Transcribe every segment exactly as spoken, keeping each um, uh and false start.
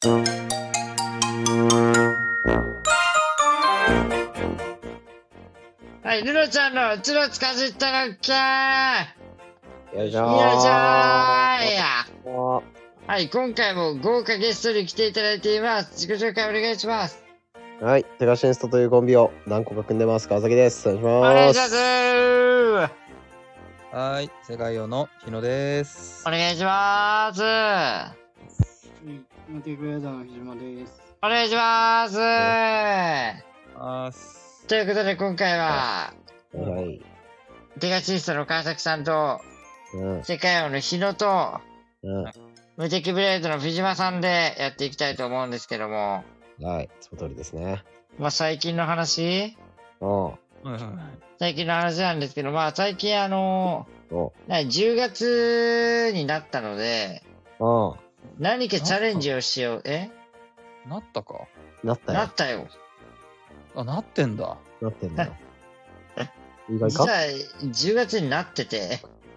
はい、ルノちゃんのつのつかじったのきゃーよいしょー。 よいしょーやおはい、今回も豪華ゲストに来ていただいています。自己紹介お願いします。 はい、テガシンストというコンビを何個か組んでます。川崎です。お願いしおます。 願いしますーはい、世界用の日野です。 お願いしまーすモテクラザーのひじまです。 お願いしまーすあーす。 ということで今回は、 はい。 テガシストの川崎さんと、 うん。 世界王の日野と、 う無敵ブレードの藤島さんでやっていきたいと思うんですけども、 ん。はい、その通りですね。 まあ最近の話うん。 はいはいはい。 最近の話なんですけど、まあ最近あのおなじゅうがつになったので、 うん。 何かチャレンジをしよう。えなったか。 なったよ。 なったよ。 あ、なってんだ。 なってんだよ。意外か実はじゅうがつになってて、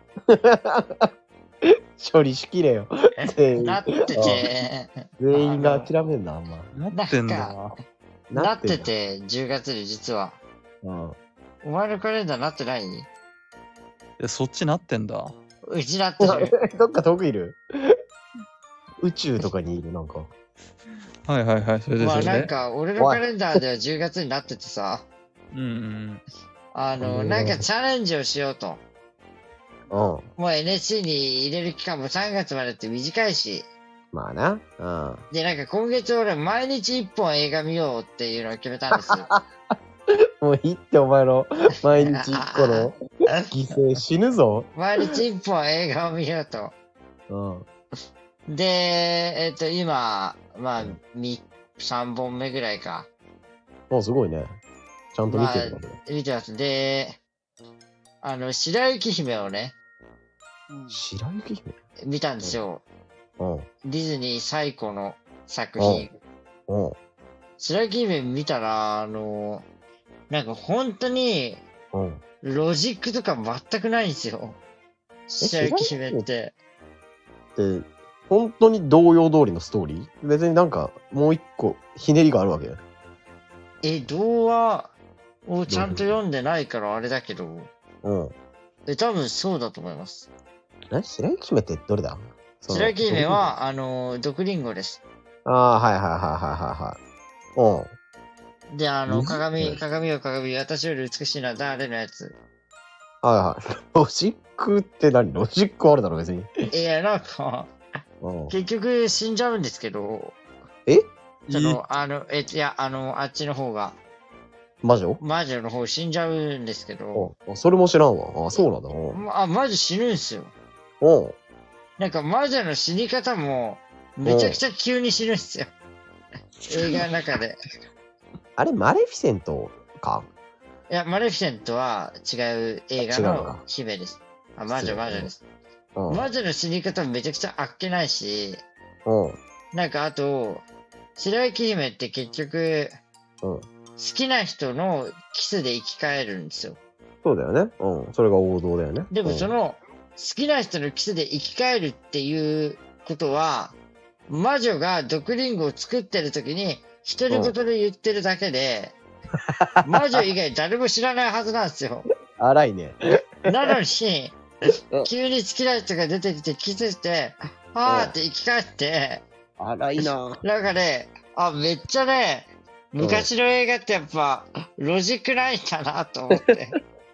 処理しきれよ。全員なってて、 全員が諦めんな、あんま。 なってんだ。 なっなっててんだ。 てじゅうがつに実は。 うん。 お前のカレンダーなってないえ、そっちなってんだ。 うちなってる。 どっか遠くいる宇宙とかにいる、なんか。 はいはいはい。それでまあなんそれで。 か俺のカレンダーではじゅうがつになっててさ、 うんうん。 あの、 うんなんかチャレンジをしようと。 うん。 もう エヌエスシー に入れる期間もさんがつまでって短いし、 まあな。うん。 で、なんか今月俺毎日一本映画見ようっていうのを決めたんですよ。 もういいって、お前の毎日一個の犠牲死ぬぞ。 毎日一本映画を見ようと。 うん。 で、えっと、今、まあ、み、さんぼんめぐらいか。 もうすごいね。ちゃんと見てるんだけど。 見てます。で、あの、白雪姫をね、 うん、 白雪姫見たんですよ。 うん。 ディズニー最古の作品。 うん。 白雪姫見たら、あの、なんか本当に、 うん。 ロジックとか全くないんですよ。白雪姫って。 で、本当に童謡通りのストーリー別になんか、もう一個、ひねりがあるわけえ、童話をちゃんと読んでないからあれだけど、 うん。 え、多分そうだと思います。 え白雪姫ってどれだその白雪姫は、あの、毒リンゴです。 ああ、はいはいはいはいはいはい。うん。 で、あの、 うん鏡、鏡よ鏡、私より美しいのは誰のやつ。 はいはい。ロジックって何ロジックあるだろ、別に。 いや、なんか、 うん。 結局死んじゃうんですけど、 えその、あの、え、いや、あの、あっちの方が、 魔女魔女の方死んじゃうんですけど、 あ、それも知らんわ。あ、そうなんだ。うん。 まあ、魔女死ぬんすよ。 うん。 なんか魔女の死に方も、めちゃくちゃ急に死ぬんすよ。映画の中で。 あれ、マレフィセントかいや、マレフィセントは違う映画の違うのか姫です。あ、魔女、魔女です。 うん。うん。 魔女の死に方もめちゃくちゃあっけないし、なんかあと、白雪姫って結局、 うん。 好きな人のキスで生き返るんですよ。 そうだよね。うん。それが王道だよね。 でもうんその、好きな人のキスで生き返るっていうことは、魔女が毒リンゴを作ってる時に、独り言で言ってるだけで、魔女以外誰も知らないはずなんですよ。 荒いね。 なのにうん、 急に好きな人が出てきてキスして、はーって生き返って、 荒いな。 なんかね、あ、めっちゃね、昔の映画ってやっぱ、ロジックないんだなと思って。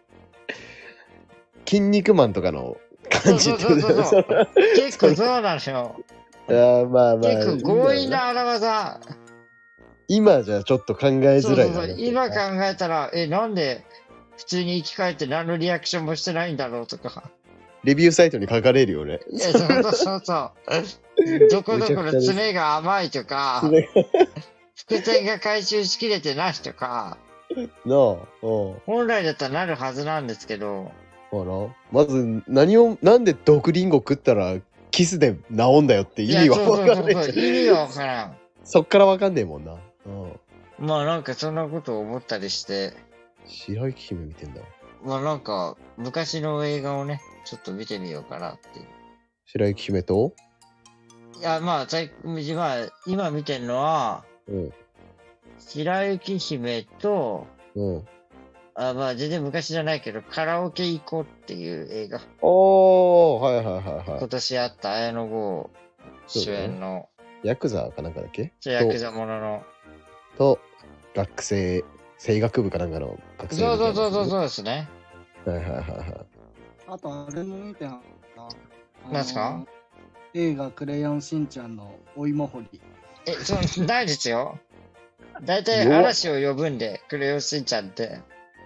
筋肉マンとかの感じってそうそうそうそうう。 結構そうなのよ。 あーまあまあ。 結構強引な荒技。 今じゃちょっと考えづらいな。 そうそうそう。今考えたら、え、なんで普通に生き返って何のリアクションもしてないんだろうとか。 レビューサイトに書かれるよね。 いや、そうそうそうそう。どこどこの爪が甘いとか、伏線が回収しきれてないとか、 なあ、うん。 本来だったらなるはずなんですけど、 ほら、まず何を、なんで毒リンゴ食ったらキスで治んだよって意味はいやそうわかんないそうそうそう。意味がわからん。 そっからわかんねえもんな。うん。 まあなんかそんなことを思ったりして、 白雪姫見てんだ。 まあなんか昔の映画をね、ちょっと見てみようかなっていう。 白雪姫といや、まあ、最まあ、今見てるのは、 うん。 白雪姫と、 うん。 あまあ、全然昔じゃないけど、カラオケ行こうっていう映画。 おー、はいはいはいは今年あった綾野剛主そうだね演の、 い。ヤクザかなんかだっけヤクザものの。 と、と学生、声楽部かなんかの学生そうそうそうそうう。 そうですね。 はいはいはいはい。 あと、あれも見てなかった。あのーなんすか映画クレヨンしんちゃんのお芋掘り。 え、そう、ないですよ。だいたい弱っ嵐を呼ぶんで、クレヨンしんちゃんって。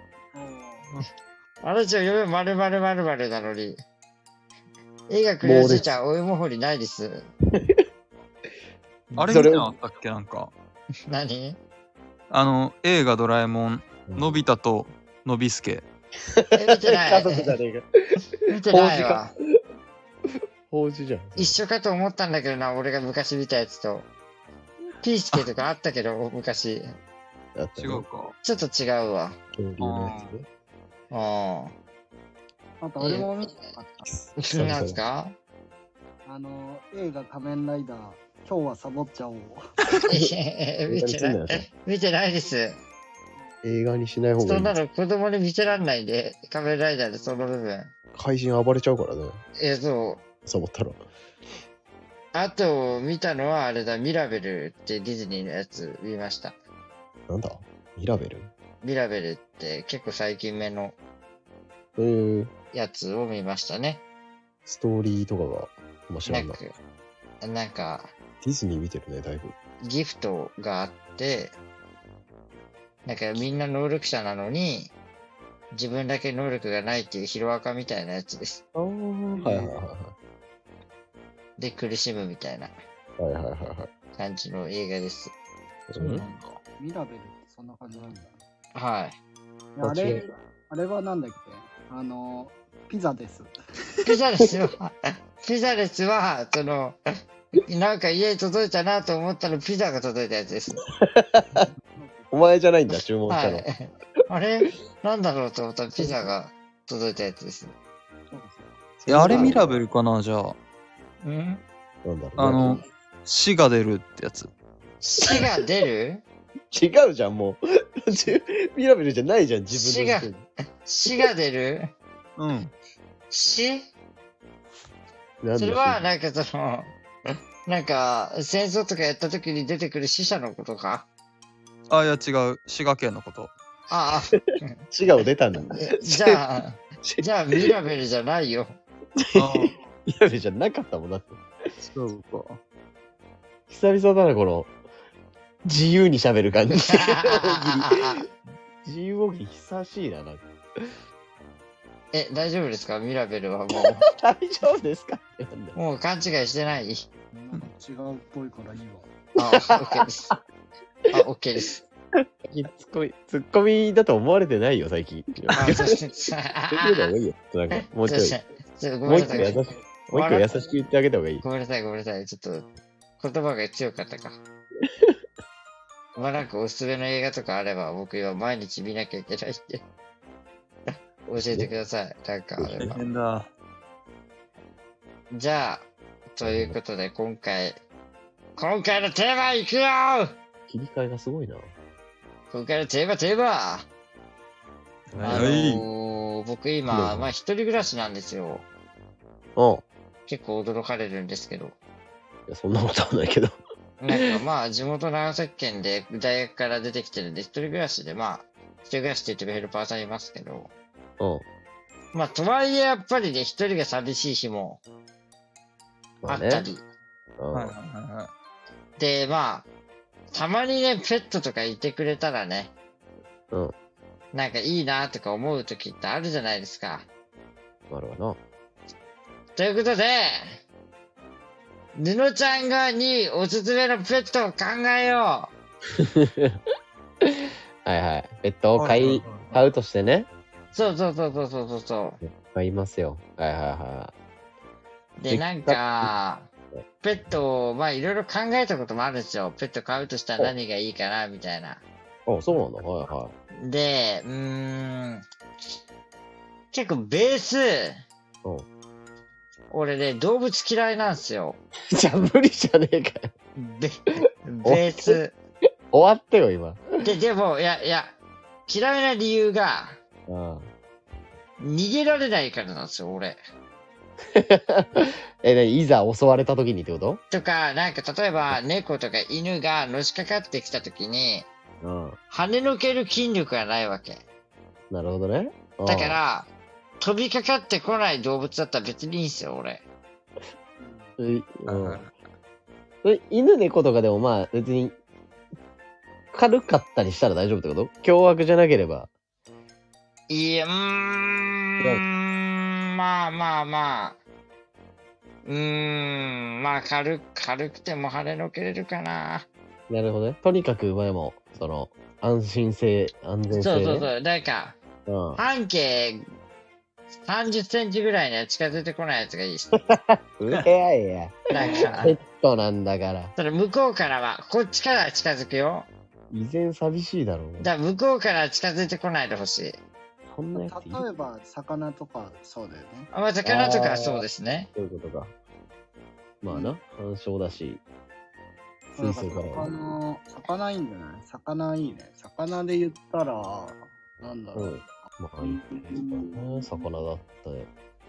嵐を呼ぶまるまるまるまるなのに。映画クレヨンしんちゃん、お芋掘りないです。 あれそれを見てなかったっけなんか。 何あの、映画ドラえもん、のび太とのびすけ。 え、見てない。 家族じゃねえか。 見てないわ。 法事じゃん。 一緒かと思ったんだけどな、俺が昔見たやつと。ピースケとかあったけど、昔。 あったね違うか。 ちょっと違うわ。 恐竜のやつね。 ああと、あれも見てなかった。 あ。なんすかあのー、映画仮面ライダー、今日はサボっちゃおう。 え見てない。見てないです。 映画にしない方がいいそん。なの子供に見せらんないんで、仮面ライダーでその部分。 怪人暴れちゃうからね。 え、そう。 サボったら。 あと、見たのはあれだ、ミラベルってディズニーのやつ見ました。 なんだミラベルミラベルって結構最近目のえー、 やつを見ましたね。 ストーリーとかが面白ないんんだ。 か、なんか、 ディズニー見てるね、だいぶ。 ギフトがあって、なんかみんな能力者なのに、自分だけ能力がないっていうヒロアカみたいなやつです。 ああ、はいはいはで、苦しむみたいないはい。はいはいはいはい。 感じの映画です。 そうなんだ。 ミラベルってそんな感じなんだ。 はい。 いやああ違れ、あれはなんだっけあのー、ピザです。 ピザレスは、ピザレスは、その、なんか家に届いたなと思ったらピザが届いたやつです。 お前じゃないんだ、注文したの。 はい。あれなんだろうと思ったらピザが届いたやつです。 そうですよえ、あれミラベルかなじゃあ。 うんなんだろうねあの、死が出るってやつ。 死が出る違うじゃん、もう。ミラベルじゃないじゃん、自分の時点で。 死が出るうん。 死なんだそれは、なんかその、なんか、戦争とかやった時に出てくる死者のことかあ、いや違う。滋賀県のこと。 ああ、 違う、出たんだ。 えじゃあ、じゃあミラベルじゃないよ。 あミラベルじゃなかったもんだって。 そうか。 久々だな、この、自由に喋る感じ。大喜利自由大喜利久しいな、なんか。 え、大丈夫ですかミラベルはも大丈夫ですかってなんだよう、もう勘違いしてないなんか違うっぽいからいいわ。 あ、オッケーです。あ、オッケーです。 ツッコミ、ツッコミだと思われてないよ、最近。 あ、そして、 そういう方がいいよ。なんか、もうちょい。 ちょっとごもめんなさい。 う一個優しく、もう一個優しく言ってあげた方がいい。 ごめんなさい、ごめんなさい。ちょっと、言葉が強かったか。まあなんかおすすめの映画とかあれば、僕は毎日見なきゃいけないんで。教えてください。なんかあれ大ば。 変だ。 じゃあ、ということで今回、今回のテーマいくよ切り替えがすごいな。 今回のテーマ、テーマあのはい。 ー、僕今、まあ一人暮らしなんですよ。 うん。 結構驚かれるんですけど。 いや、そんなことはないけど。 なんかまあ地元長崎県で大学から出てきてるんで一人暮らしでまあ一人暮らしって言ってもヘルパーさんいますけどうん。 まあとはいえやっぱりね一人が寂しい日もあまあね。 ったり、 うんはいはいはいはい。 でまあたまにねペットとかいてくれたらねうん。 なんかいいなとか思う時ってあるじゃないですか。 なるほということでぬのちゃんがにおすすめのペットを考えよど。はいはい。ペットを買い、買うとしてね。 うそうそうそうそうそうそうそう買いますよ。はいはいはで、なんか、ペットを、まあいろいろ考えたこともあるんですよ。ペット飼うとしたら何がいいかな、みたいな。 い。あ、そうなんだ。はいはで、うーん、結構ベース、 うん俺ね、動物嫌いなんですよ。 じゃあ無理じゃねえかよ。 ベベース。 終わってよ、今。 で、でも、いや、いや、嫌いな理由が、 あ逃げられないからなんですよ、俺。 え、ね、いざ襲われた時にってこととか、なんか例えば猫とか犬がのしかかってきた時に、 うん。 跳ねのける筋力がないわけ。 なるほどね。うんだか、ら、飛びかかってこない動物だったら別にいいんすよ、俺。 ううん。え犬猫とかでもまあ別に軽かったりしたら大丈夫ってこと凶悪じゃなければ。 いや、うーん、まあまあまあ。うーん、まあ軽く、軽くても跳ねのけれるかな。 なるほどね。とにかく前も、その、安心性、安全性、ね。 そうそうそう。なんか、 うん。 半径さんじゅっセンチぐらいには近づいてこないやつがいいっす。なんうえやいや。 かペ、ットなんだから。 それ向こうからは、こっちから近づくよ。 依然寂しいだろう。 だから向こうから近づいてこないでほしい。 そんなやついる例えば、魚とかそうだよね。 あ、まあ、魚とかはそうですね。 そういうことか。まあな、干渉だし、 なんか水槽から。 魚、魚いいんじゃない魚いいね。魚で言ったら、なんだろう。 うん。まあ、いいね。魚だったね。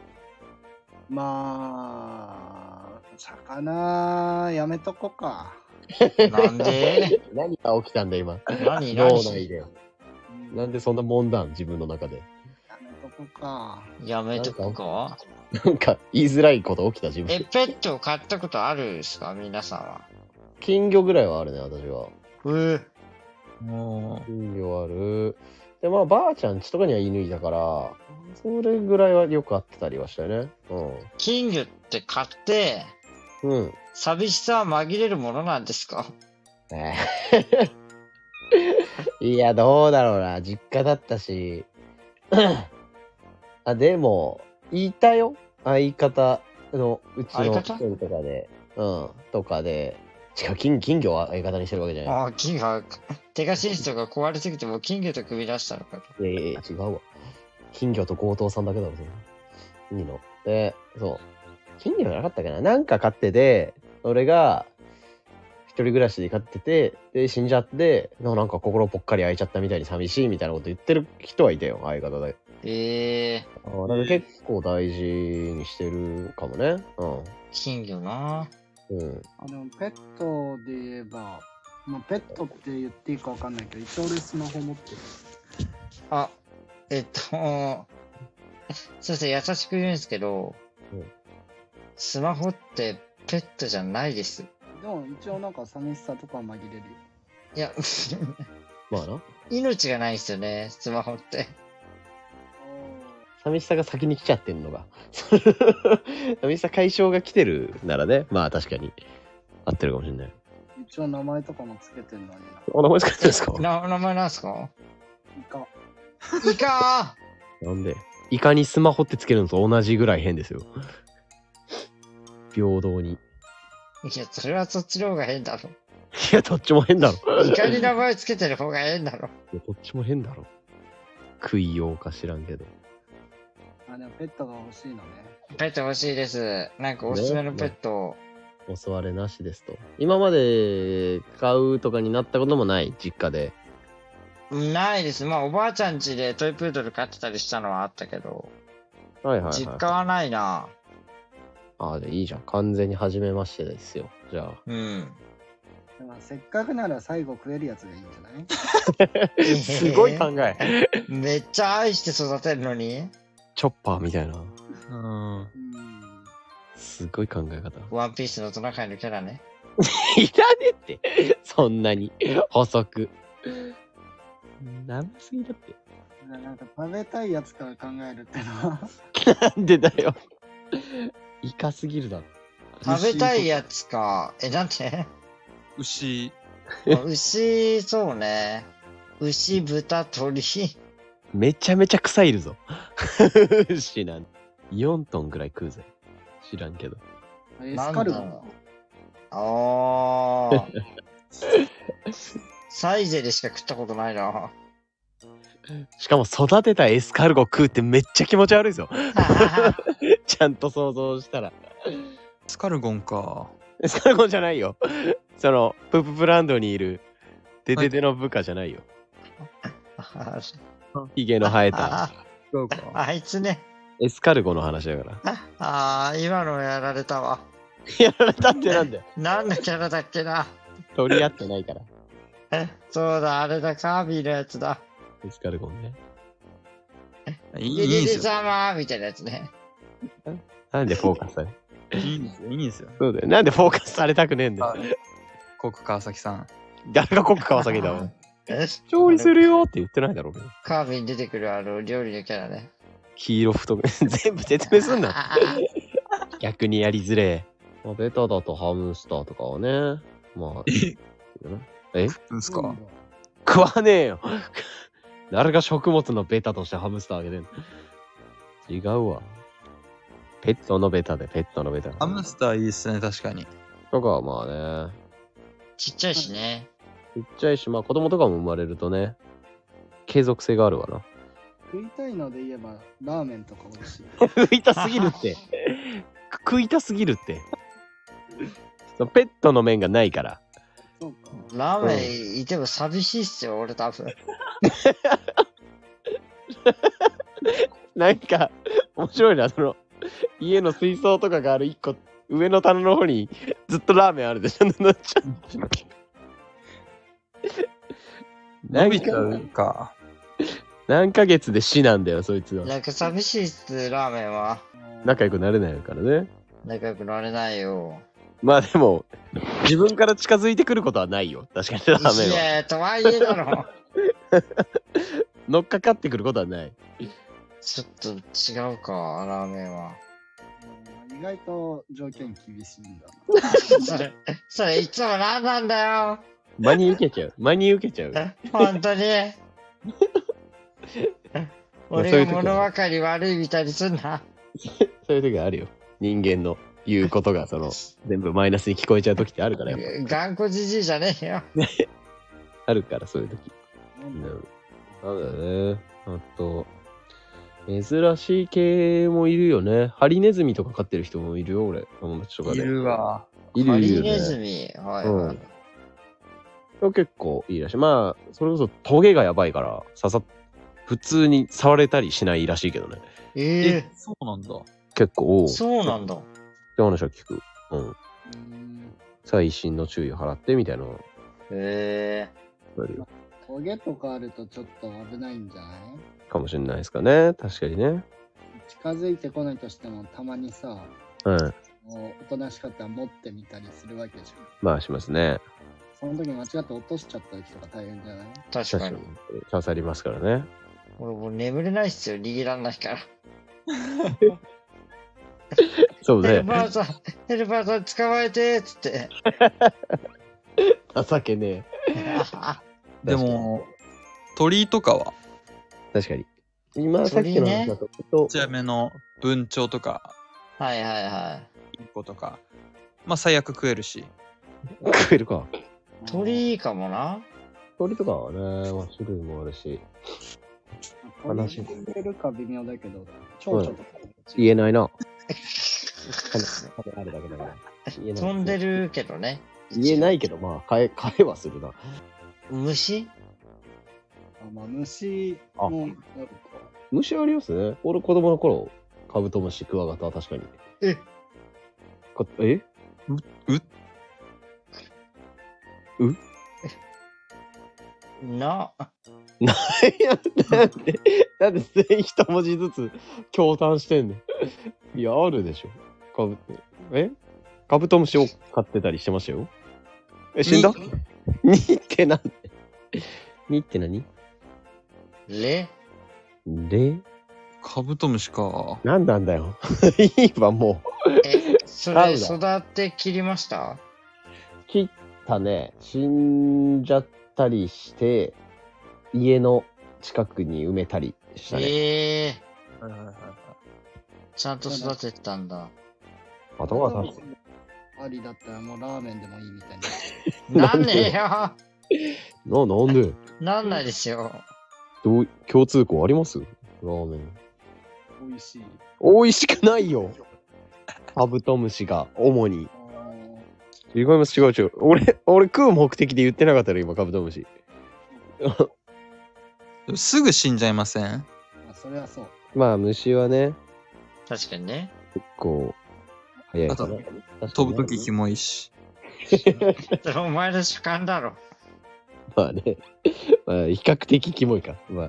まあ、魚、やめとこか。 なんで何が起きたんだ今。 何脳何内で。なんでそんなもんだん自分の中で。 やめとこか。 やめとくかなんか言いづらいこと起きた自え、 分。 ペットを飼ったことあるんですか皆さんは。 金魚ぐらいはあるね、私は。 えも金魚ある。で、まあ、ばあちゃんちとかには犬いたから、それぐらいはよく会ってたりはしたよね。 金魚って飼って、 うん。うん。 寂しさは紛れるものなんですかえーいや、どうだろうな。実家だったし。あ、でも、いたよ。相方のうちの相方一人とかで。うん。とかで。違う、金、金魚は相方にしてるわけじゃない。 ああ、金魚、手がシストが壊れすぎてもう金魚と組み出したのかと。 いやいやいや違うわ。金魚と強盗さんだけだろ、それ。いいの。で、そう。金魚じゃなかったかななんか飼ってて、俺が、一人暮らしで飼ってて、で、死んじゃって、ななんか心ぽっかり開いちゃったみたいに寂しいみたいなこと言ってる人はいたよ、相方で。 ええあーだから結構大事にしてるかもね。 金魚な。 うん。うん。 あでもペットで言えば、まあ、ペットって言っていいかわかんないけど、一応俺スマホ持ってる。 あ、えっと、すいません、優しく言うんですけど、 うんスマホってペットじゃないです。 でも一応なんか寂しさとかは紛れるよ。 いや、 まあな。 命がないですよね、スマホって。 寂しさが先に来ちゃってんのが。寂しさ解消が来てるならね、まあ確かに合ってるかもしれない。 一応名前とかもつけてんのにな。 お名前使ってるんですかな、名前なんすかイカ。 イカなんでイカにスマホってつけるのと同じぐらい変ですよ。平等に。いーいや、それはそっちの方が変だろ。 や、どっちも変だろ。 イカに名前つけてる方が変だろ。 いやどっちも変だろ。食いようか知らんけど。 あ、でもペットが欲しいのね。 ペット欲しいです。なんかおすすめのペット。 襲われなしですと。今まで買うとかになったこともない実家で。 ないです。まあ、おばあちゃん家でトイプードル飼ってたりしたのはあったけど、 はいはいはい。 実家はないな。 ああ、じゃあいいじゃん。完全に初めましてですよ。じゃあ。 うん。 でもせっかくなら最後食えるやつがいいんじゃないすごい考え。 めっちゃ愛して育てるのに、 チョッパーみたいな。 うん。 うん。 すごい考え方。 ワンピースのトナカイのキャラね。 いらねって。そんなに。補足。長すぎだって。 なんか食べたいやつから考えるってのは。 なんでだよ。イカすぎるだろ。 食べたいやつか。え、なんて牛、 牛、そうね。牛、豚、鳥。 めちゃめちゃ草いるぞ。牛なんよんトンぐらい食うぜ。知らんけど。 エなんスカルゴだろう。ああ。サイゼでしか食ったことないな。 しかも育てたエスカルゴ食うってめっちゃ気持ち悪いですよ。ちゃんと想像したら。 スカルゴンか。 エスカルゴじゃないよ。その、プーププランドにいる、デデデの部下じゃないよ。ヒゲの生えた。 そうか。 あいつね。 エスカルゴの話だから。 ああ、今のやられたわ。 やられたってなんだよ。 何のキャラだっけな。 取り合ってないから。 え、そうだ、あれだ、カービィのやつだ。 エスカルゴね。 いいデデデいいんすよ。 様みたいなやつね。 なんでフォーカスされいいんですよ。いいんですよ。 そうだよ。なんでフォーカスされたくねえんだよ。 国川崎さん。 誰が国川崎だわ。 え調理するよって言ってないだろうけど。 カービィに出てくるあの料理のキャラね。 黄色太く全部説明すんな。逆にやりづれえ。まあ、ベタだとハムスターとかはね。まあ。 ええうんすか。 食わねえよ。誰が食物のベタとしてハムスターあげてんの。違うわ。ペットのベタでペットのベタ。 ハムスターいいっすね、確かに。 とかはまあね。 ちっちゃいしね。 ちっちゃいし、まあ子供とかも生まれるとね、継続性があるわな。 食いたいので言えば、ラーメンとか美味しい。 食いたすぎるって。食いたすぎるって。そのペットの面がないから。 そうか。 ラーメンいても寂しいっすよ、俺多分。 なんか、面白いな、その、家の水槽とかがある一個、上の棚の方にずっとラーメンあるでしょ。 伸びちゃうか。 何ヶ月で死なんだよ、そいつは。 なんか寂しいっす、ラーメンは。 仲良くなれないからね。 仲良くなれないよ。 まあでも、自分から近づいてくることはないよ。確かにラーメンいは。 や、とはいえだろ。 乗っかかってくることはない。 ちょっと違うか、ラーメンは。 意外と条件厳しいんだそれ、それいつもラーなんだよ。 真に受けちゃう。真に受けちゃう。 本当に。俺そういう時はが物分かり悪いみたいにすんな。 そういう時あるよ。人間の言うことが、その、全部マイナスに聞こえちゃう時ってあるから、やっ頑固じじいじゃねえよ。 ぱ。あるから、そういう時。 な。 なんだよね。あと、珍しい系もいるよね。ハリネズミとか飼ってる人もいるよ、俺。友達とかで。 いるわ。 ハリいるいるよね。 ネズミ。はいうんはい。 結構いいらしい。まあ、それこそトゲがやばいから、刺さっ、普通に触れたりしないらしいけどね。 ええ、そうなんだ。 結構、 えそうなんだ。 って話は聞く。うん。 うん。 細心の注意を払ってみたいなのがへえ。 あるよ。 トゲとかあるとちょっと危ないんじゃない？ かもしれないですかね。確かにね。 近づいてこないとしてもたまにさ、 うん。 もうおとなしかったら持ってみたりするわけじゃん。 まあしますね。 その時間違って落としちゃった時とか大変じゃない？ 確かに。 刺さりますからね。 俺もう眠れないっすよ。逃げらんないから。 そうねヘル。パーさん、ヘルパーさん捕まえてーっつって。 情けねえ。 でも、鳥とかは、 確かに。今さっきの話だと、とちなみの文鳥とか、 はいはいはインコとか、まあ最悪食えるし。 食えるか。 い。鳥いいかもな。 鳥とかはね、まあ、種類もあるし、話話せるか微妙だけど、蝶々とか言えないな。あるだけだから。言えない飛んでるけどね。 言えないけど、まあ、変え、変えはするな。 虫あ、まあ虫あもあるか。 虫ありますね。俺子供の頃、カブトムシ、クワガタは確かに。 えかえな、 いや、なんで、なんで全員一文字ずつ共感してんの。いや、あるでしょ。カブ、えカブトムシを飼ってたりしてましたよ。え、死んだにってなんでにって何レでカブトムシか。 なんなんだよ。いいわ、もう。 え、それなん育って切りました切ったね、死んじゃったりして、家の近くに埋めたりしたね。 ええはいはいはいはい。 ちゃんと育ててたんだ。 頭が立つ。 ありだったらもうラーメンでもいいみたいな。 なんねえよ。 な、なんでなんないですよ。 どう共通項あります？ラーメン。 美味しい。 美味しくないよ。カブトムシが主に。 あ違います、違う違う。俺、俺食う目的で言ってなかったら今、カブトムシ。 すぐ死んじゃいません？ ーあ、それはそう。 まあ、虫はね、 確かにね。 結構、早いかな。 あと確かにね飛ぶときキモいし。 それお前の主観だろ。 まあね。まあ、比較的キモいか。まあ、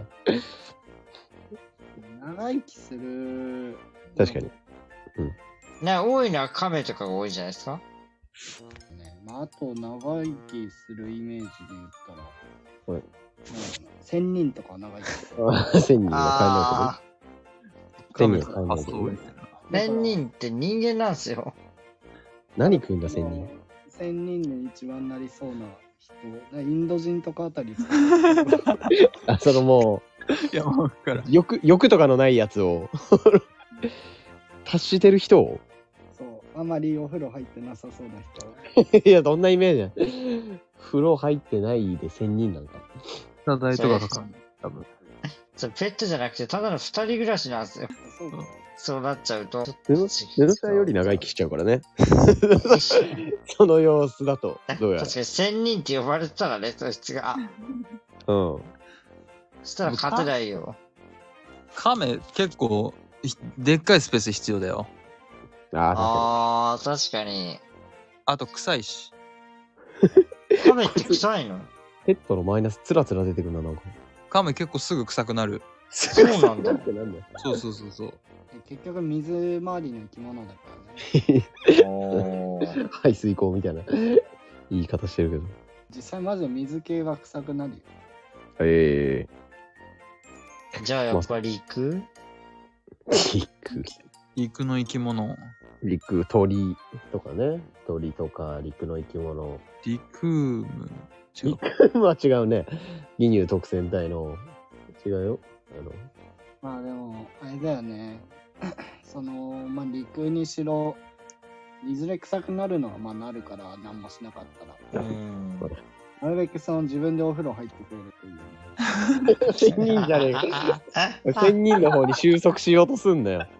長生きする。 確かに。 ね、多いのは亀とかが多いじゃないですか。 ね、まあ、あと長生きするイメージで言ったら、 はい千人とか長生きする。 あ千人はあ買えないけど。千人は買えない発けどね。 想みたいな。 あ、千人って人間なんすよ。 何食うんだ、千人。 千人で一番なりそうな人、インド人とかあたりですかあ、そのもいや、もうからう、欲、欲とかのないやつを、達してる人をそう、あまりお風呂入ってなさそうな人。 いや、どんなイメージや。風呂入ってないで千人なんか。 謝罪とかかかんない。多分。 それペットじゃなくて、ただの二人暮らしなんですよ。 そうか。 そうなっちゃうと。 ぬのぬのさんより長生きしちゃうからね。その様子だと、どうやら確。かに千人って呼ばれてたらね、そいつが。 うん。 そしたら勝てないよ。 亀結構いでっかいスペース必要だよ。 ああ、確かあー、確かに。 あと臭いし。 亀って臭いの？ に。ペットのマイナスつらつら出てくるな、なんか。 亀結構すぐ臭くなる。 そうなんだってなんだよ。 そうそうそうそう。 結局水回りの生き物だからね。 おー。 排水口みたいな言い方してるけど。 実際マジで水系は臭くなるよ。 えじゃあやっぱり行く？ えー。陸。 陸の生き物。 陸、鳥とかね。鳥とか陸の生き物。 陸ム違う。 陸は違うね。義乳特選隊の。違うよ。あの、 まあでも、あれだよね。その、まあ陸にしろ、いずれ臭くなるのはまあなるから、何もしなかったら。 うん。 なるべくその自分でお風呂入ってくれるというね。 千人じゃねえか。千人の方に収束しようとすんなよ。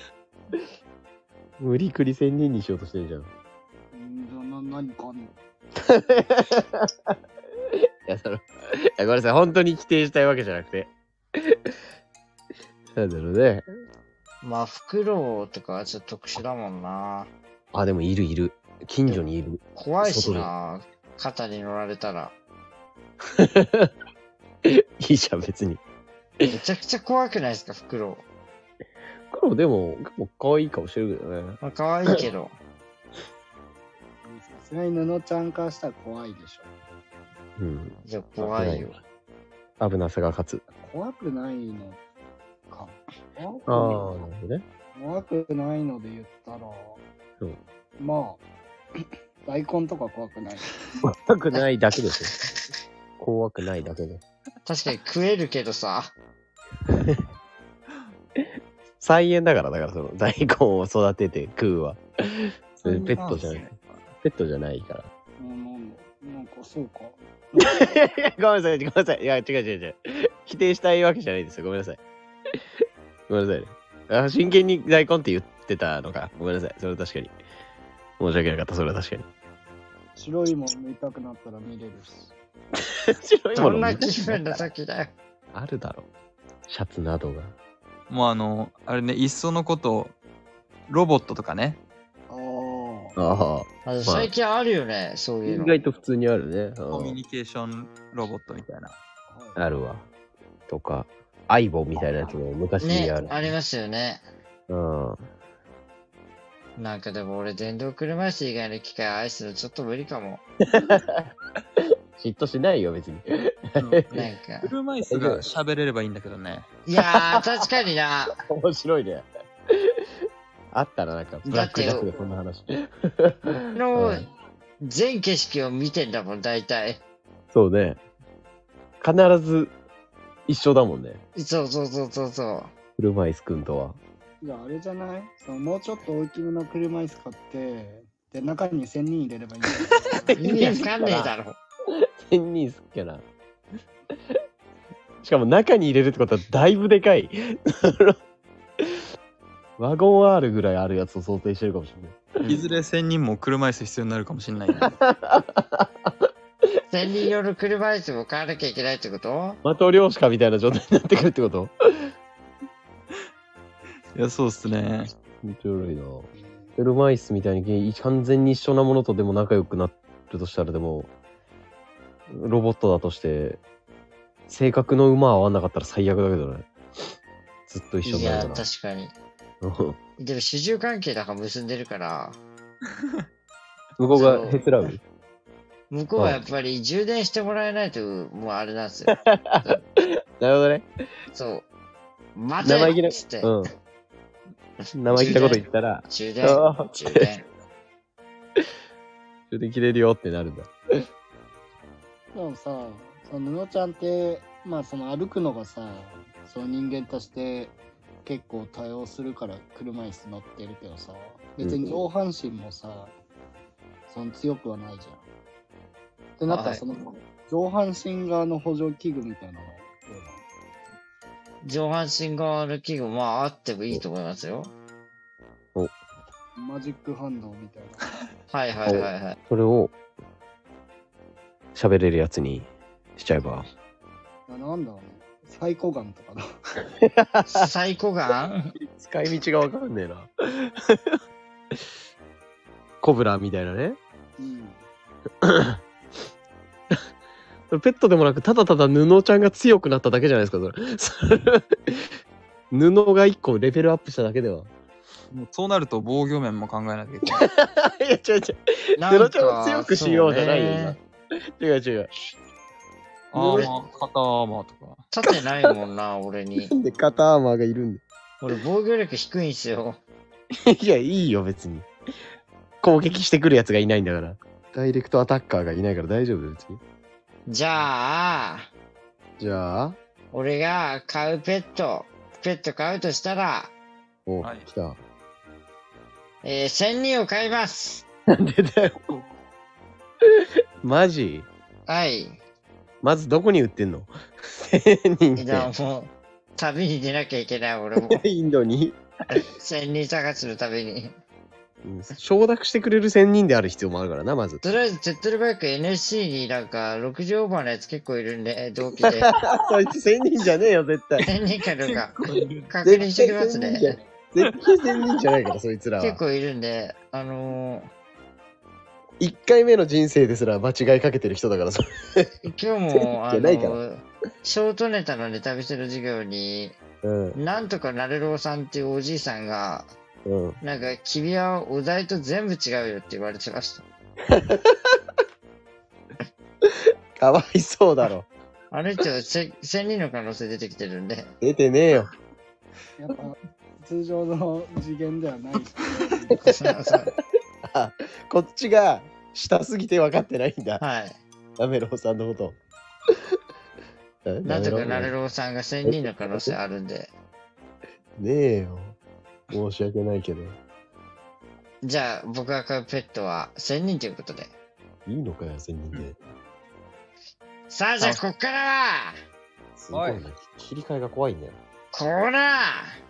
無理くり千人にしようとしてんじゃん。 うん、じゃあな、何かあんの？ いや、その、いや、ごめんなさい。本当に否定したいわけじゃなくて。なんだろうね。 まあ、フクロウとかはちょっと特殊だもんな。 あ、でもいるいる。近所にいる。 怖いしな。肩に乗られたら。 いいじゃん、別に。 めちゃくちゃ怖くないですか、フクロウ。 黒でも、結構可愛い顔してるけどね。 まあ、可愛いけど。 さすがに布ちゃんからしたら怖いでしょ。 うん。 いや、怖いよ。 危なさが勝つ。 怖くないのか。怖くああ、 ないなるほどね。 怖くないので言ったら、 うんまあ、大根とか怖くない。 怖くないだけですよ。怖くないだけで。 確かに食えるけどさ。 菜園だから、だからその大根を育てて食うは。それペットじゃない。ペットじゃないから。 うんなんだなんかそうか。 いやいや、ごめんなさい、ごめんなさい。いや、違う違う違う。否定したいわけじゃないですよ。ごめんなさい。ごめんなさいね。あ、真剣に大根って言ってたのか。ごめんなさい。それは確かに。申し訳なかった、それは確かに。 白いもん見たくなったら見れるし。 白いものどんな気分の時だよ。 あるだろう。シャツなどが。 もうあの、あれね、いっそのこと、ロボットとかね。 あああ。 あ最近あるよね、そういう意の。 外と普通にあるね。 コミュニケーションロボットみたいな。 あ。 あるわ。とか、相棒みたいなやつも昔にねある。、 ありますよね。 うん。 なんかでも俺、電動車椅子以外の機械愛するのちょっと無理かも。 嫉妬しないよ、別に。 なんか。 車椅子が喋れればいいんだけどね。 いやー、確かにな。 面白いね。あったらなんか、ブラックジャックでそんな話。 の全景色を見てんだもん、大体。 そうね。必ず一緒だもんね。 そうそうそうそうそ車椅子くんとは。 じゃああれじゃないそのもうちょっと大きめの車椅子買って、で、中にせんにん入れればいいんだよ。 う。意味わかんねえだろ。 千人すっけな。 しかも中に入れるってことはだいぶでかい。ワゴン R ぐらいあるやつを想定してるかもしれない。 いずれせんにんも車椅子必要になるかもしれないね。 せんにん用の車椅子も買わなきゃいけないってこと？ マトリョーシカみたいな状態になってくるってこと？ いや、そうっすね。 めっちゃ悪いな。車椅子みたいに完全に一緒なものとでも仲良くなるとしたら、でもロボットだとして性格の馬合わなかったら最悪だけどね。ずっと一緒にいや、 なるから。 確かに。でも主従関係だから結んでるから、 向こうがへつらう。 向こうはやっぱり充電してもらえないと、もうあれなんですよ。 なるほどね。 そう。待て生意気な、 っつって。 うん。生意気なこと言ったら、 充電、 あー充電。 充電切れるよってなるんだ。 でもさ、その布ちゃんって、まあその歩くのがさ、その人間として結構多用するから車椅子乗ってるけどさ、別に上半身もさ、その強くはないじゃん。ってなったはいらその上半身側の補助器具みたいなのはどうなの？ 上半身側の器具、まああってもいいと思いますよ。 マジック反応みたいな。 はいはいはいはい。 それを喋れるやつにしちゃえば。 ななんだろうね。サイコガンとかな。 サイコガン使い道がわかんねえな。コブラみたいなね。 うん。 ペットでもなく、ただただ布ちゃんが強くなっただけじゃないですか、それ。布が一個レベルアップしただけでは。 もうそうなると防御面も考えなきゃいけない。 いや、違う違う。 なんか布ちゃんを強くしようじゃないよ、 そうね今。違う違う。 アーマー、肩アーマーとか。 盾ないもんな、俺にな。んで肩アーマーがいるんだ。 俺防御力低いんすよ。 いや、いいよ、別に。攻撃してくるやつがいないんだから。ダイレクトアタッカーがいないから大丈夫、別に。 じゃあ、 じゃあ、 俺が飼うペット、ペット飼うとしたら、 お、 はい来た。 えー、千人を飼います。 なんでだよ。マジ？ はい。 まずどこに売ってんの？千人じゃあっもう、旅に出なきゃいけない、俺も。 て。インドに、 千人探しのために。 うん承諾してくれる千人である必要もあるからな、まず。 とりあえず、手っ取り早く エヌエスシー になんか、ろくじゅうオーバーのやつ結構いるんで、同期で。 そいつ千人じゃねえよ、絶対。 千人かどうか、確認してきますね。 絶対千人じゃないから、そいつらは。 結構いるんで、あの一回目の人生ですら間違いかけてる人だから、それ。 ー、今日も、あのじゃないからー、ショートネタのネタ見せの授業に、 うん、 なんとかなれろうさんっていうおじいさんが、 うん。 なんか、君はお題と全部違うよって言われてました。 かわいそうだろ。 あれってせ千人の可能性出てきてるんで。 出てねえよ。 やっぱ通常の次元ではないし。 あ、こっちが下すぎて分かってないんだ。 はい。 なめろうさんのこと。えなんとかなれねろうさんが千人の可能性あるんで。 えよ。申し訳ないけど。 じゃあ、僕が飼うペットは千人ということで。 いいのかよ、千人で。 さあ、じゃあ、こっからは、 すごいな。切り替えが怖いんだよ。 コーナ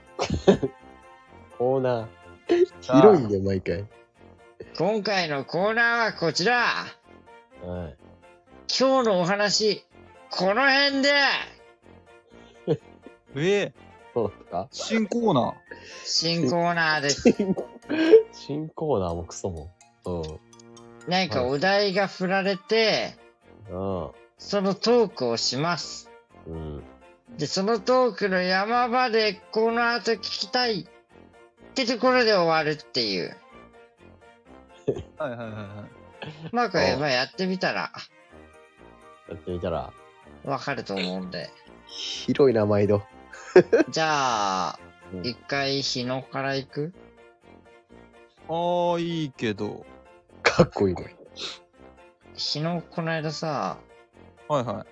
コーナー。広いんだよ、毎回。 ー今回のコーナーはこちら。 はい。 今日のお話、この辺で、 えー、 そうか。 新コーナー。 新コーナーです。 新新コーナーもクソも。うん。 何かお題が振られて、 あそのトークをします。 あ。うん。 で、そのトークの山場でこの後聞きたいってところで終わるっていう。 はいはいはいはい。 まあこれ、 あまあやってみたらやってみたら、 わかると思うんで。 広いな、毎度。 じゃあう、ん一回日野から行く？ ああ、いいけど。 かっこいいね。 日野この間さ、 はいはい。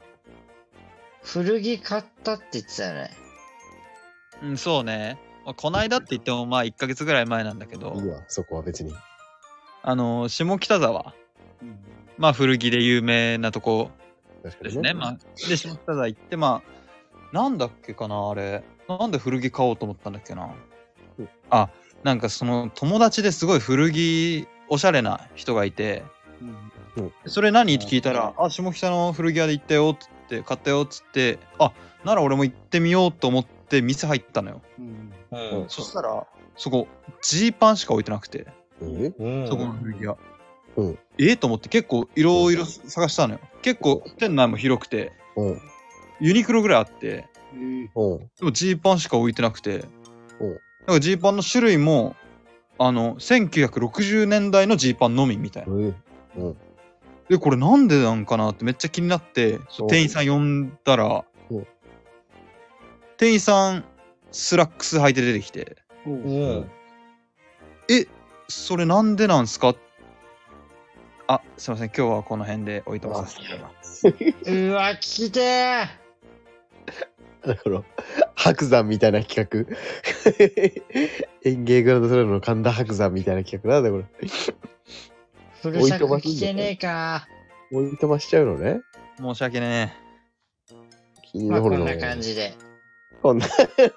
古着買ったって言ってたよね。 うん、そうね。まあこないだって言ってもまあいっかげつぐらい前なんだけど、 いいわ、そこは別に。 あのー下北沢、 うんまあ古着で有名なとこ確かにですね。まあ、で、下北沢行って、まあ、なんだっけかな、あれ。なんで古着買おうと思ったんだっけな。 うん、 あ、なんかその友達ですごい古着、おしゃれな人がいて、 うんうん、 それ何って聞いたら、あ、下北の古着屋で行ったよっつって、買ったよっつって、あ、なら俺も行ってみようと思って店入ったのよ。 うんうんそしたら、そこ、ジーパンしか置いてなくて、 えうんそこの古着屋。 うんえと思って結構いろいろ探したのよ。結構店内も広くて、 うんユニクロぐらいあって、 えーうんでもジーパンしか置いてなくて、 うんなんかジーパンの種類も、あの、せんきゅうひゃくろくじゅうねんだいのジーパンのみみたいな。 えうんで、これなんでなんかなってめっちゃ気になって、 うん店員さん呼んだらうん、 店員さん、スラックス履いて出てきて、 おううんえ、それなんでなんすか？あ、すいません、今日はこの辺でおいとまさせていただきます。 うわ、聞きてー。 だから白山みたいな企画園芸グランドスラムの神田白山みたいな企画なんだこれ。 フル尺聞けねえか。 置い飛ばしちゃうのね。 申し訳ね気にまあ残るのこんな感じで。 こんな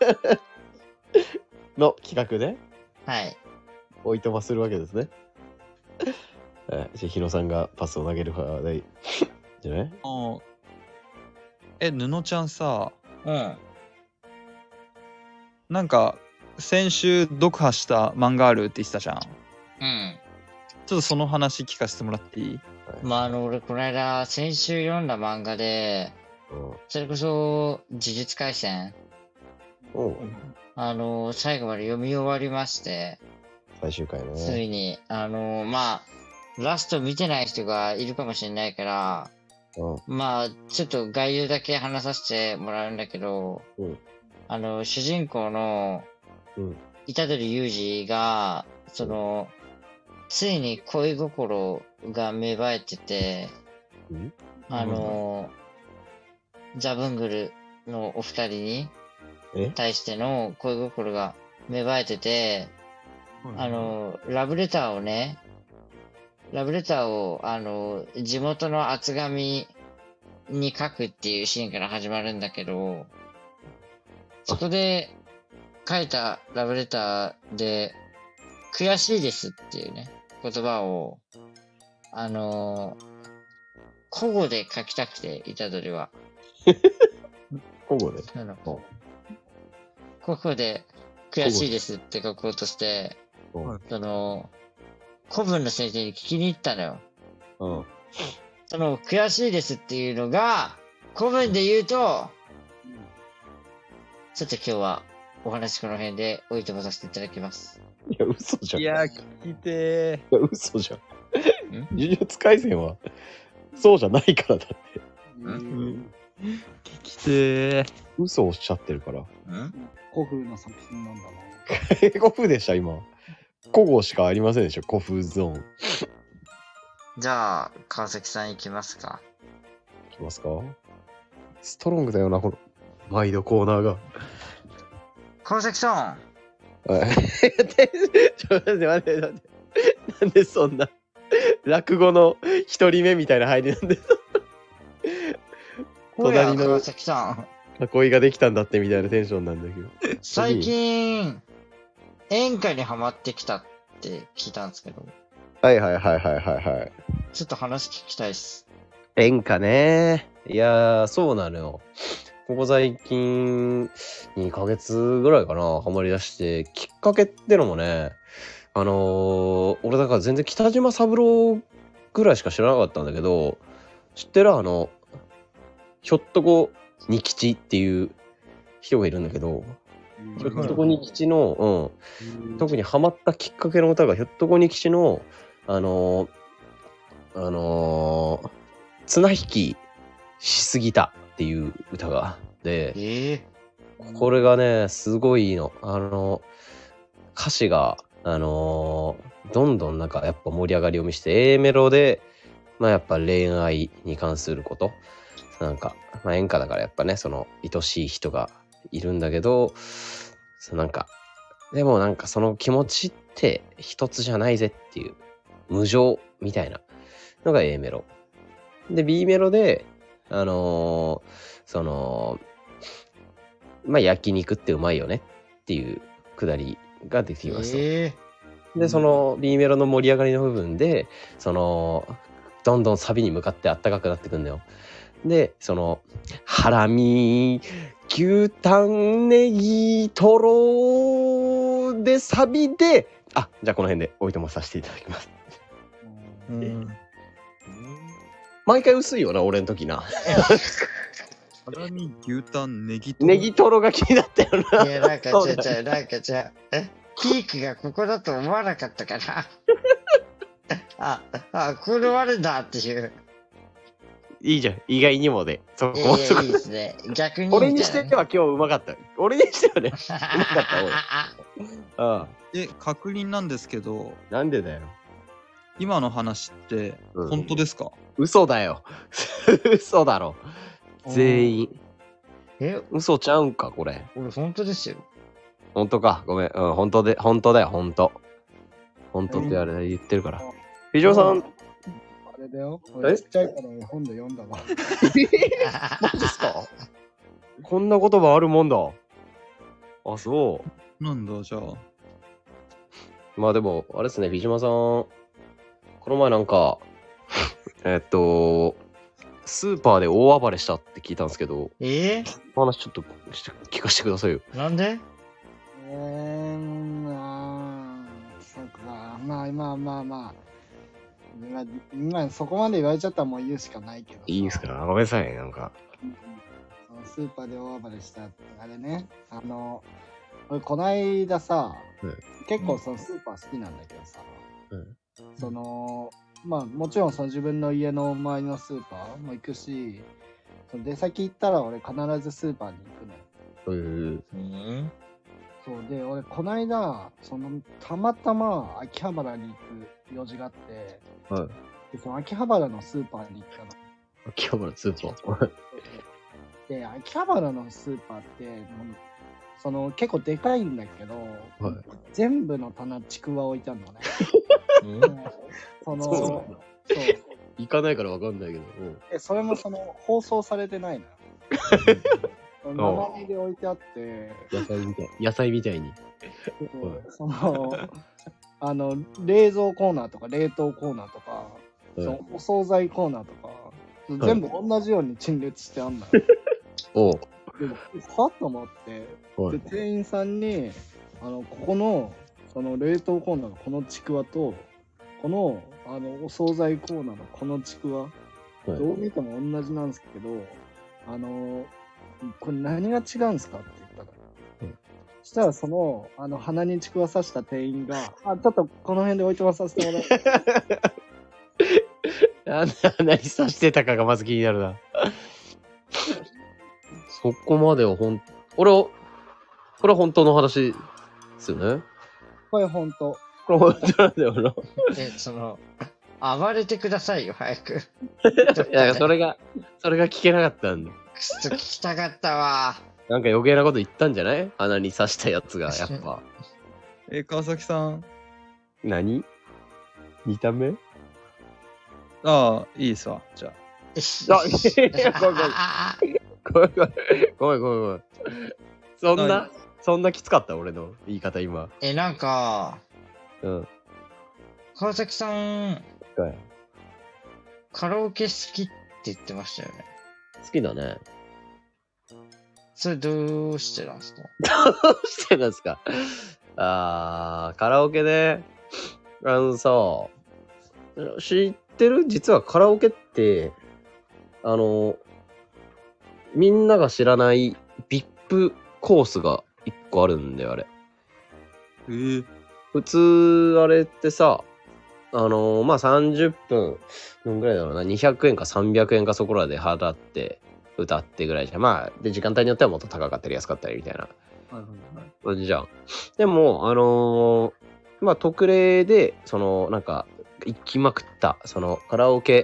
の企画ではい。 置い飛ばするわけですね。はい、じゃあ日野さんがパスを投げる派でじゃない？ あえ、布ちゃんさ、 うん。 なんか、先週読破した漫画あるって言ってたじゃん。 うん。 ちょっとその話聞かせてもらっていい？ まあ、あの、俺、この間、先週読んだ漫画で、 うんそれこそ、呪術廻戦、 うんあの、最後まで読み終わりまして、 最終回つね。 いに、あの、まあ、ラスト見てない人がいるかもしれないから、 うんまあ、ちょっと概要だけ話させてもらうんだけど、 うんあの、主人公の、 うん虎杖裕二が、その、ついに恋心が芽生えてて、 うんあの、ザブングルのお二人にえ対しての恋心が芽生えてて、あの、ラブレターをね、ラブレターを、あの、地元の厚紙に書くっていうシーンから始まるんだけど、そこで書いたラブレターで、悔しいですっていうね、言葉を、あの、古語で書きたくて、虎杖は。 交互で。 あのうん古語で悔しいですって書こうとして、 うんはいその、古文の先生に聞きに行ったのよ。 うんその、悔しいですっていうのが、古文で言うと、ちょっと今日はお話この辺で置いてもさせていただきます。 いや、嘘じゃん。 いや、聞きていや嘘じゃん。呪術廻戦は、そうじゃないからだって。 うんー。聞きてー。 嘘をおっしゃってるから。 ん古風な作品なんだな。 古風でした、今。古語しかありませんでしょ、古風ゾーン。いじゃあ、川崎さん行きますか。 きますか？ストロングだよな、この、毎度コーナーが。 川崎さはい。ちょっと待って待って待って。なんでそんな、落語の一人目みたいな入りなんで、 ん。おや、 隣の川崎さん。 囲いができたんだってみたいなテンションなんだけど。 最近、演歌にハマってきたって聞いたんですけど、 はいはいはいはいはいはい。 ちょっと話聞きたいっす。 演歌ね。いやー、そうなのよ。ここ最近、にかげつぐらいかな、ハマりだして、きっかけってのもね、あのー、俺だから全然北島三郎ぐらいしか知らなかったんだけど、知ってるあの、ひょっとこ仁吉っていう人がいるんだけど、ひょっとこ仁吉の、うん、特にハマったきっかけの歌がひょっとこ仁吉の、あのー、あのー、綱引きしすぎたっていう歌があって、 ええこれがね、すごいいいの。あの、歌詞が、あのーどんどんなんかやっぱ盛り上がりを見せて、A メロで、まあやっぱ恋愛に関すること、なんか、まあ演歌だからやっぱね、その愛しい人がいるんだけど、そのなんか、でもなんかその気持ちって一つじゃないぜっていう、無情みたいなのが A メロ。で、B メロで、 あのー、その、まあ焼肉ってうまいよねっていうくだりができてますと。 えで、その B メロの盛り上がりの部分で、その、どんどんサビに向かってあったかくなってくんだよ。で、その、ハラミ、牛タン、ネギ、トロでサビで、あ、じゃあこの辺でおいとまさせていただきます。 うん。 毎回薄いよな、俺の時な。 ハラミ、牛タン、ネギと。 ネギトロが気になったよな。 ー、いや、なんかそうだ違う違う、なんか違う。えピークがここだと思わなかったかな。あ、あ、これあるんだっていう。 いいじゃん、意外にもで。そこいやいや、いいですね。逆にみたいなね。 俺にしては今日うまかった。俺にしてはね、うまかった俺。ああ、 で、確認なんですけど、 なんでだよ。 今の話ってうん本当ですか？ 嘘だよ。嘘だろ。全員。 え、 嘘ちゃうんか、これ。 俺本当ですよ。 本当か。ごめん。うん、本当で、本当だよ、本当。本当ってあれ言ってるから。非常さん、 あれだよ。俺ちっちゃい頃絵本で読んだわ。 マジですか？こんな言葉あるもんだ。あ、そなんだ、じゃあ。 う。まあでも、あれですね、ビジマさん、この前なんか、えっと、スーパーで大暴れしたって聞いたんですけど、 えお話ちょっとして聞かせてくださいよ。 ー、なんでえー、あー、そうか。まあまあまあまあ。今、今そこまで言われちゃったらもう言うしかないけどさ。 いいんすか？ごめんなさい、なんか。 うんそのスーパーで大暴れしたってあれね。あの、俺こないださ、 うん結構そのスーパー好きなんだけどさ、 うんその、まあもちろんその自分の家の周りのスーパーも行くし、その出先行ったら俺必ずスーパーに行くのよ。 うん。 うんそうで、俺こないだ、その、たまたま秋葉原に行く用事があって、 はい。 でその秋葉原のスーパーに行ったの。 秋葉原スーパー。 で、秋葉原のスーパーって、もうその結構でかいんだけど、 はい全部の棚ちくわ置いてあるのね。 うんその、 そうなんだそう。 行かないからわかんないけど。 で、それもその、放送されてないのよ。生身で置いてあって、 野菜みたい。野菜みたいに。 その、あの、冷蔵コーナーとか冷凍コーナーとか、 はいそのお惣菜コーナーとか、全部同じように陳列してあんのよ。 おう。 ではと思って、で、 はい。 店員さんに、あの、ここの、その冷凍コーナーのこのちくわと、この、あの、お惣菜コーナーのこのちくわ、 はいどう見ても同じなんですけど、あの、これ何が違うんですかって言ったの。 うんそしたらその、あの、鼻にちくわ刺した店員が、あ、ちょっとこの辺で置いてまさせてもらって。 なんで何さしてたかがまず気になるな。そこまではほん、俺は、これは本当の話ですよね。 これほんと。 これ本当なんだよな。 え、その、暴れてくださいよ、早く。 いや、それが、それが聞けなかったんだ。 くそ聞きたかったわ。 なんか余計なこと言ったんじゃない？鼻に刺したやつが、やっぱ。 え、川崎さん。 何？見た目？ ああ、いいですわ。じゃあ。 あ、いや、ごめんごめん。ごめんごめん。ごめんごめんごめん。そんはな、そんなきつかった俺の言い方今。 え、なんか、 うん。 川崎さん、 かよカラオケ好きって言ってましたよね。 好きだね。 それどうしてなんですか？ どうしてなんですか？あー、カラオケね。あのさ、知ってる？実はカラオケって、あの、みんなが知らない ブイアイピー コースが一個あるんだよ、あれ。 えー、 普通、あれってさ、あのまあ、さんじゅっぷん、どんぐらいだろうな、にひゃくえんかさんびゃくえんかそこらで払って、歌ってぐらいじゃん。まあ、で、時間帯によってはもっと高かったり安かったりみたいなはいはいはい。 感じじゃん。でも、あのーまあ、特例で、その、なんか、行きまくった、その、カラオケ、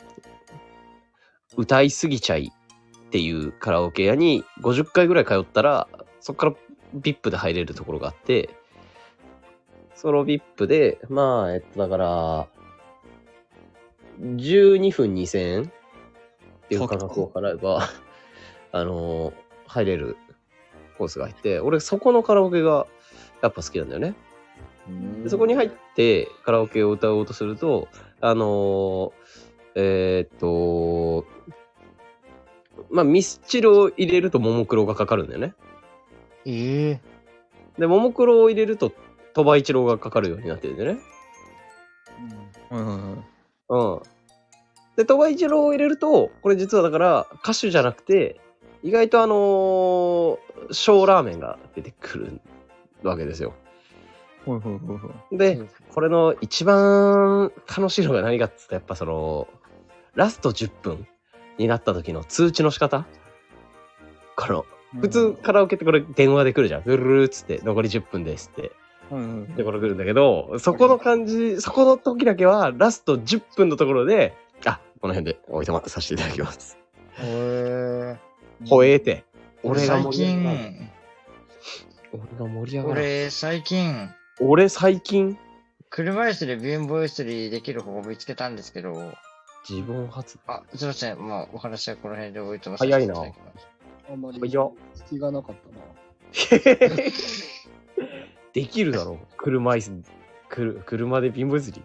歌いすぎちゃいっていうカラオケ屋にごじゅっかいぐらい通ったら、そこから ブイアイピー で入れるところがあって、その ブイアイピー で、まあ、えっと、だから、じゅうにふんにせんえんっていう価格を払えば、あのー、入れるコースが入って、俺そこのカラオケがやっぱ好きなんだよね。でそこに入ってカラオケを歌おうとすると、あのー、えー、っと、まあ、ミスチルを入れるとももクロがかかるんだよね。 ええで、ももクロを入れると鳥羽一郎がかかるようになってるんだよね。 はいはいはい。 うん。で、鳥羽一郎を入れると、これ実はだから歌手じゃなくて、意外とあのー、小ラーメンが出てくるわけですよ。 はいはいはいはい。 で、これの一番楽しいのが何かって言ったらやっぱその、ラストじゅっぷんになった時の通知の仕方。この、普通カラオケってこれ電話で来るじゃん。ブルルーっつって残りじゅっぷんですって。 はいはいはいで、これ来るんだけど、そこの感じ、そこの時だけはラストじゅっぷんのところで、あ、この辺で置いてもらさせていただきます。 へほえーて。 俺最俺が盛り上がる。 近、 俺が盛り上がる。 俺最近、 俺最近、 車椅子で貧乏ゆすりできる方法を見つけたんですけど、 自分発。 あ、すいません。まあ、お話はこの辺で置いてます。 早いなあんまりいや隙がなかったな。 できるだろう。車椅子、くる車で貧乏ゆすり。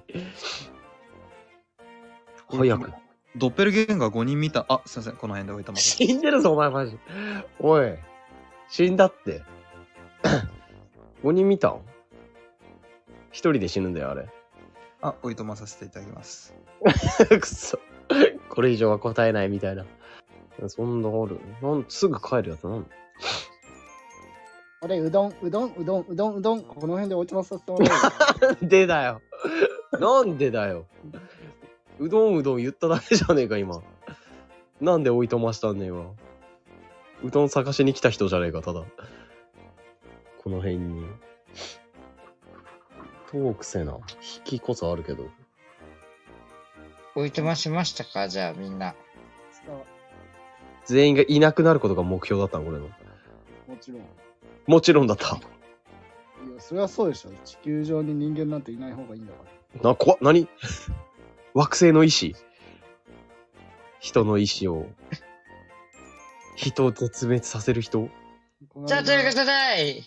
早く。 ドッペルゲンガーごにん見た。あ、すいません。この辺で置いてます。 死んでるぞ、お前マジ。おい。死んだって。ごにん見たん一人で死ぬんだよ、あれ。 あ、おいとまさせていただきます。 くそ。これ以上は答えないみたいな。そんなある。なんすぐ帰るやつなんあれ、うどん、うどん、うどん、うどん、うどん、この辺で置いてますさせてもらえなんでだよ。なんでだよ。うどんうどん言っただけじゃねえか、今。なんで置いとましたんねえわ。うどん探しに来た人じゃねえか、ただ。この辺に。遠くせな。引きこそあるけど。 置いてましましたかじゃあみんな。 全員がいなくなることが目標だったの、これの。 もちろん。いもちろんだった。 や、それはそうでしょ。地球上に人間なんていない方がいいんだから。 な、怖っ、何惑星の意志。人の意志を。人を絶滅させる人。 じゃあということで、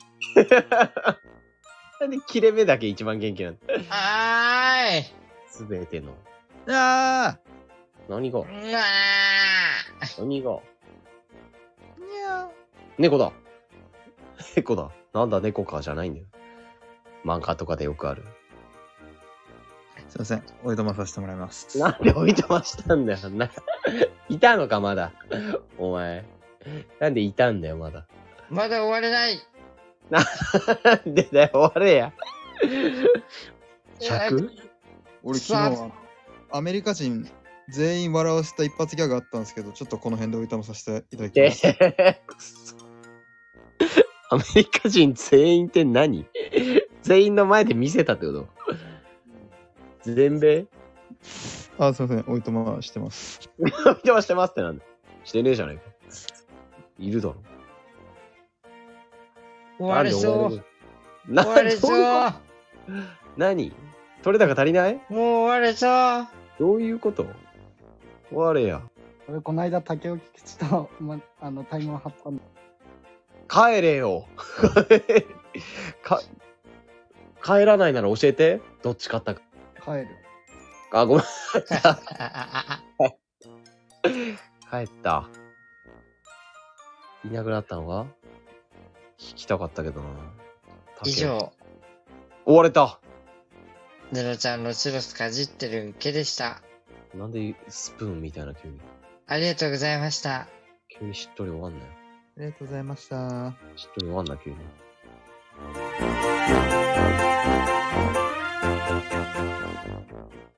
なんで切れ目だけ一番元気なんだ。 はーい。 すべての。 あ何がうわ何がーにゃ猫だ。猫だ。なんだ猫かじゃないんだよ。漫画とかでよくある。 ーすいません。おいとまさせてもらいます。 なんで置いてましたんだよ。な、いたのか、まだ。お前。なんでいたんだよ、まだ。 ーまだ終われない。 なんでだよ、終われや。ひゃく? 俺昨日はアメリカ人全員笑わせた一発ギャグあったんですけど、ちょっとこの辺でおいとまさせていただきえます。 ーくそアメリカ人全員って何全員の前で見せたってこと全米あ、すいません。おいとましてます。 見てましてますってなんだしてねえじゃないか。いるだろ。 終われそう。 な終われそう。 な何取れ高足りないもう終われそう。 どういうこと終われや。 俺、この間、竹尾吉と、ま、あの、タイマー貼ったんだ。 帰れよ。か帰らないなら教えて。どっち勝ったか。 帰る。 あ、ごめん。帰った。いなくなったのか聞きたかったけどな。 以上、 終われた。 ネロちゃんのチュロスかじってる毛でした。 なんでスプーンみたいな急に。 ありがとうございました。 急にしっとり終わんなよ。 ありがとうございました。 しっとり終わんな急に。